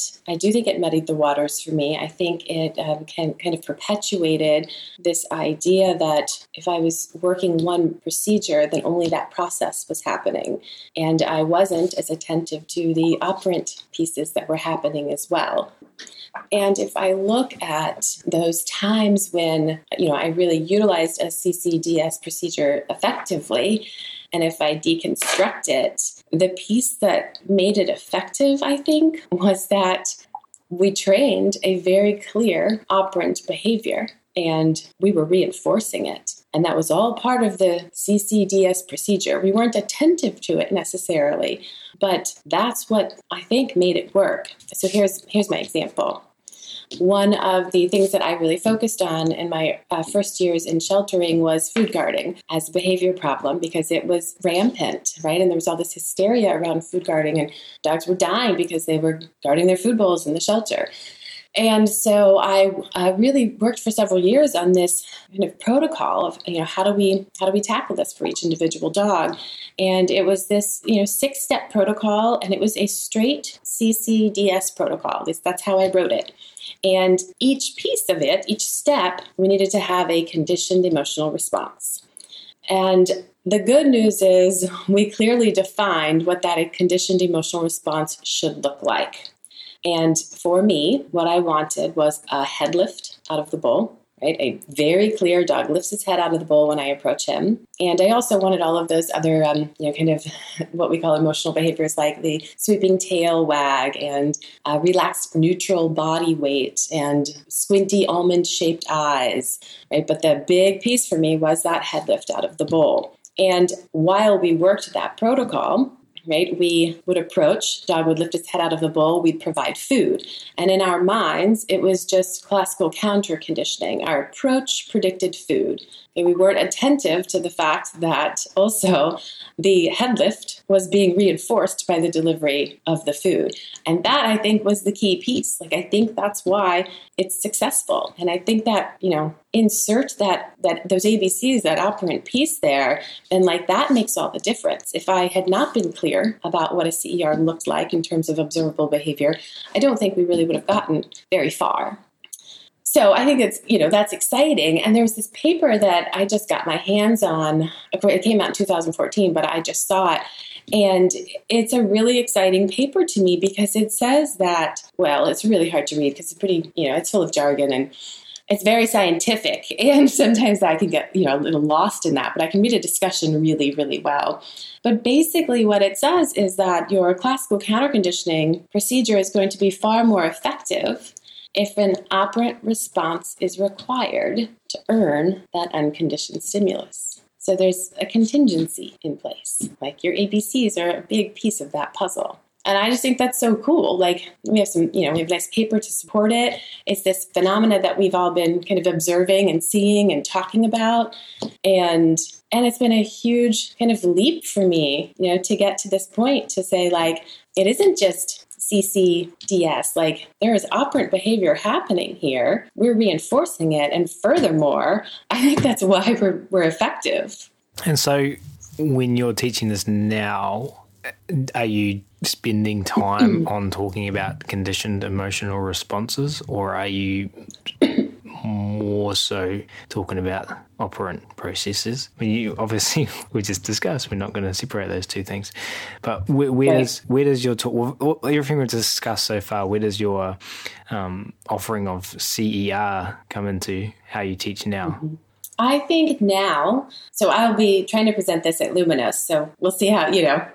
it muddied the waters for me. I think it kind of perpetuated this idea that if I was working one procedure, then only that process was happening. And I wasn't as attentive to the operant pieces that were happening as well. And if I look at those times when, I really utilized a CCDS procedure effectively, and if I deconstruct it, the piece that made it effective, I think, was that we trained a very clear operant behavior, and we were reinforcing it. And that was all part of the CCDS procedure. We weren't attentive to it necessarily, but that's what I think made it work. So here's my example. One of the things that I really focused on in my first years in sheltering was food guarding as a behavior problem, because it was rampant, right? And there was all this hysteria around food guarding, and dogs were dying because they were guarding their food bowls in the shelter. And so I really worked for several years on this kind of protocol of, how do we tackle this for each individual dog? And it was this, 6-step protocol, and it was a straight CCDS protocol. That's how I wrote it. And each piece of it, each step, we needed to have a conditioned emotional response. And the good news is we clearly defined what that conditioned emotional response should look like. And for me, what I wanted was a head lift out of the bowl, right? A very clear dog lifts his head out of the bowl when I approach him. And I also wanted all of those other, kind of what we call emotional behaviors, like the sweeping tail wag and relaxed neutral body weight and squinty almond-shaped eyes, right? But the big piece for me was that head lift out of the bowl. And while we worked that protocol, right, we would approach, dog would lift his head out of the bowl, we'd provide food. And in our minds, it was just classical counter conditioning. Our approach predicted food. And we weren't attentive to the fact that also the head lift was being reinforced by the delivery of the food. And that, I think, was the key piece. Like, I think that's why it's successful. And I think that, insert that those ABCs, that operant piece there, and like that makes all the difference. If I had not been clear about what a CER looked like in terms of observable behavior, I don't think we really would have gotten very far. So I think it's, that's exciting. And there's this paper that I just got my hands on. It came out in 2014, but I just saw it. And it's a really exciting paper to me because it says that, well, it's really hard to read because it's pretty, it's full of jargon and it's very scientific. And sometimes I can get, a little lost in that, but I can read a discussion really, really well. But basically what it says is that your classical counterconditioning procedure is going to be far more effective if an operant response is required to earn that unconditioned stimulus. So there's a contingency in place. Like, your ABCs are a big piece of that puzzle. And I just think that's so cool. Like, we have we have a nice paper to support it. It's this phenomena that we've all been kind of observing and seeing and talking about. And it's been a huge kind of leap for me, to get to this point to say, like, it isn't just CCDS, like, there is operant behavior happening here. We're reinforcing it. And furthermore, I think that's why we're effective. And so when you're teaching this now, are you spending time on talking about conditioned emotional responses, or are you more so talking about operant processes. I mean, you obviously, we just discussed, we're not going to separate those two things. But where does your talk, everything we've discussed so far, where does your offering of CER come into how you teach now? Mm-hmm. I think now, so I'll be trying to present this at Luminos, so we'll see how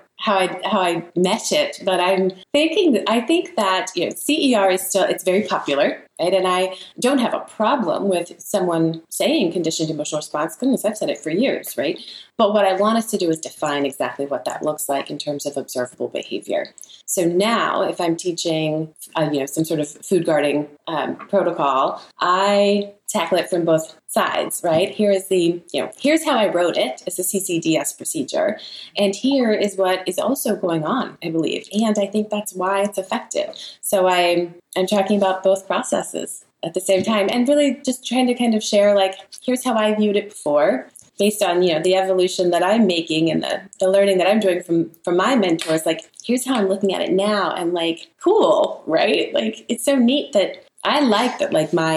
I mesh it. But I think that CER is still, it's very popular, right? And I don't have a problem with someone saying conditioned emotional response. Goodness, I've said it for years, right? But what I want us to do is define exactly what that looks like in terms of observable behavior. So now, if I'm teaching, some sort of food guarding protocol, I tackle it from both sides, right? Here's how I wrote it as a CCDS procedure. And here is what is also going on, I believe. And I think that's why it's effective. So I'm talking about both processes at the same time and really just trying to kind of share, here's how I viewed it before, based on, the evolution that I'm making and the learning that I'm doing from my mentors. Here's how I'm looking at it now. And cool, right? It's so neat that I like that,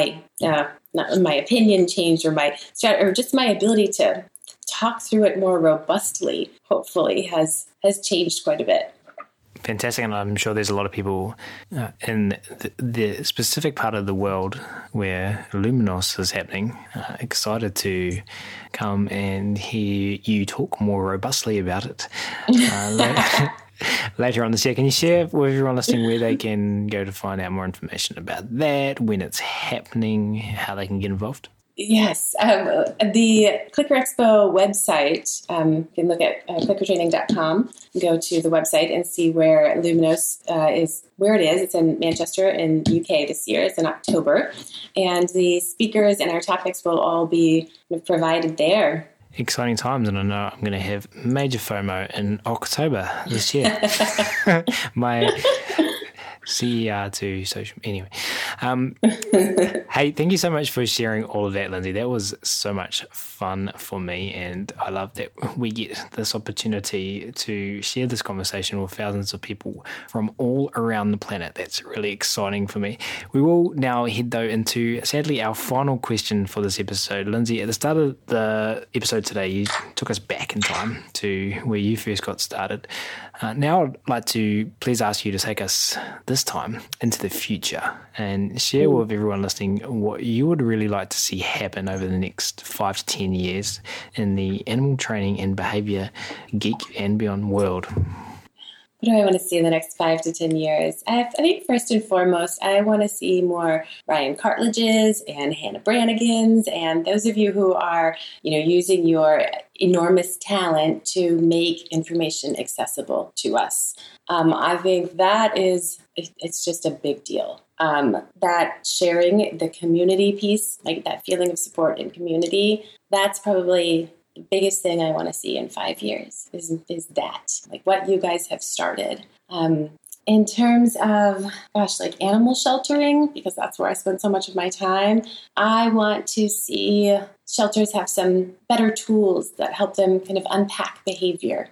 my opinion changed or just my ability to talk through it more robustly, hopefully has changed quite a bit. Fantastic. And I'm sure there's a lot of people in the specific part of the world where Luminos is happening, excited to come and hear you talk more robustly about it later on this year. Can you share with everyone listening where they can go to find out more information about that, when it's happening, how they can get involved? Yes. The Clicker Expo website, you can look at clickertraining.com, go to the website and see where Luminos is, where it is. It's in Manchester in UK this year. It's in October. And the speakers and our topics will all be provided there. Exciting times, and I know I'm going to have major FOMO in October this year. My CER to social. Anyway, hey, thank you so much for sharing all of that, Lindsay. That was so much fun for me, and I love that we get this opportunity to share this conversation with thousands of people from all around the planet. That's really exciting for me. We will now head, though, into, sadly, our final question for this episode. Lindsay, at the start of the episode today, you took us back in time to where you first got started. Now I'd like to please ask you to take us this time into the future and share with everyone listening what you would really like to see happen over the next 5 to 10 years in the animal training and behavior geek and beyond world. What do I want to see in the next 5 to 10 years? I think first and foremost, I want to see more Ryan Cartledges and Hannah Brannigans, and those of you who are, using your enormous talent to make information accessible to us. I think it's just a big deal. That sharing the community piece, that feeling of support and community, that's probably the biggest thing I want to see in 5 years is that, what you guys have started. In terms of, animal sheltering, because that's where I spend so much of my time, I want to see shelters have some better tools that help them kind of unpack behavior.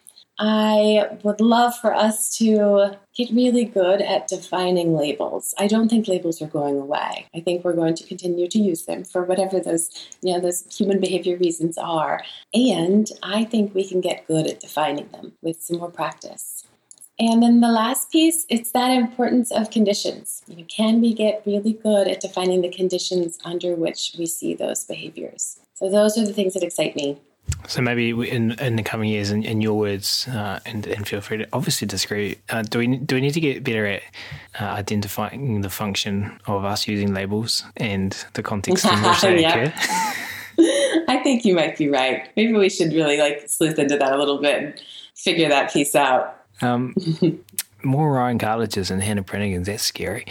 I would love for us to get really good at defining labels. I don't think labels are going away. I think we're going to continue to use them for whatever those human behavior reasons are. And I think we can get good at defining them with some more practice. And then the last piece, it's that importance of conditions. Can we get really good at defining the conditions under which we see those behaviors? So those are the things that excite me. So maybe in the coming years, in your words, and feel free to obviously disagree, do we need to get better at identifying the function of us using labels and the context in which they occur? I think you might be right. Maybe we should really sleuth into that a little bit and figure that piece out. More Ryan Cartledges and Hannah Brannigans, that's scary.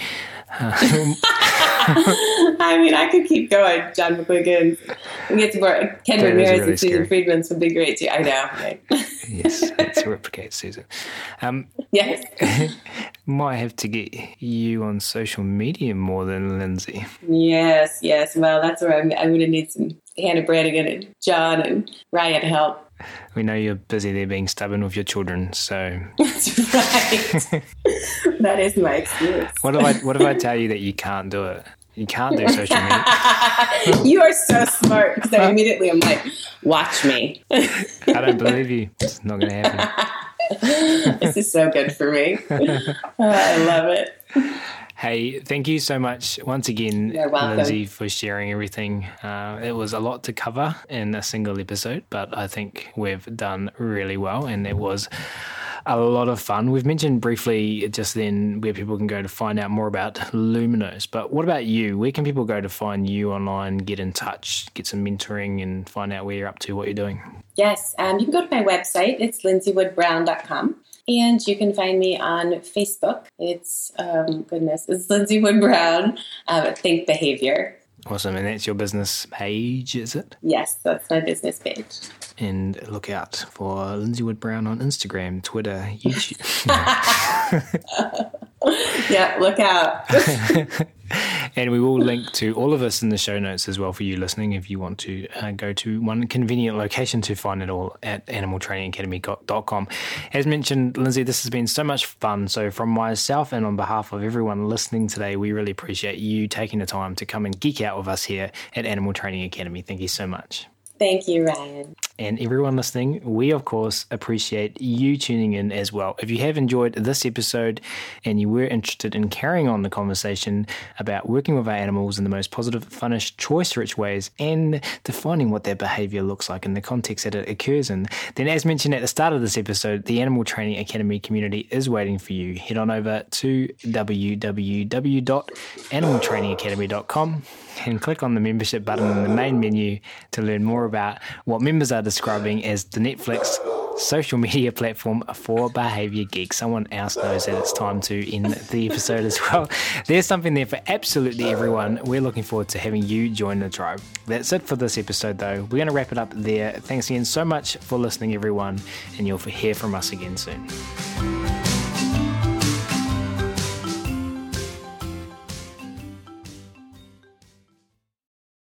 I mean, I could keep going. John McQuiggan, we get some more. Ken Ramirez and Susan Friedman's would be great too. I know. Right? Yes, let's replicate Susan. Yes. Might have to get you on social media more than Lindsay. Yes. Well, that's where I'm going to need some Hannah Brannigan and John and Ryan help. We know you're busy there being stubborn with your children, so... That's right. That is my excuse. What if I tell you that you can't do it? You can't do social media. You are so smart because I immediately am like, watch me. I don't believe you. It's not going to happen. This is so good for me. I love it. Hey, thank you so much once again, You're welcome. Lindsay, for sharing everything. It was a lot to cover in a single episode, but I think we've done really well, and it was a lot of fun. We've mentioned briefly just then where people can go to find out more about Luminos, but what about you? Where can people go to find you online, get in touch, get some mentoring, and find out where you're up to, what you're doing? Yes, you can go to my website. It's lindsaywoodbrown.com. And you can find me on Facebook. It's, it's Lindsay Wood Brown, Think Behavior. Awesome. And that's your business page, is it? Yes, that's my business page. And look out for Lindsay Wood Brown on Instagram, Twitter, YouTube. Yeah, look out. And we will link to all of this in the show notes as well for you listening if you want to go to one convenient location to find it all at animaltrainingacademy.com. As mentioned, Lindsay, this has been so much fun. So from myself and on behalf of everyone listening today, we really appreciate you taking the time to come and geek out with us here at Animal Training Academy. Thank you so much. Thank you, Ryan. And everyone listening, we, of course, appreciate you tuning in as well. If you have enjoyed this episode and you were interested in carrying on the conversation about working with our animals in the most positive, funnish, choice-rich ways and defining what their behavior looks like in the context that it occurs in, then as mentioned at the start of this episode, the Animal Training Academy community is waiting for you. Head on over to www.animaltrainingacademy.com and click on the membership button in the main menu to learn more about what members are describing as the Netflix social media platform for behavior geeks. Someone else knows that it's time to end the episode as well. There's something there for absolutely everyone. We're looking forward to having you join the tribe. That's it for this episode, though. We're going to wrap it up there. Thanks again so much for listening, everyone, and you'll hear from us again soon.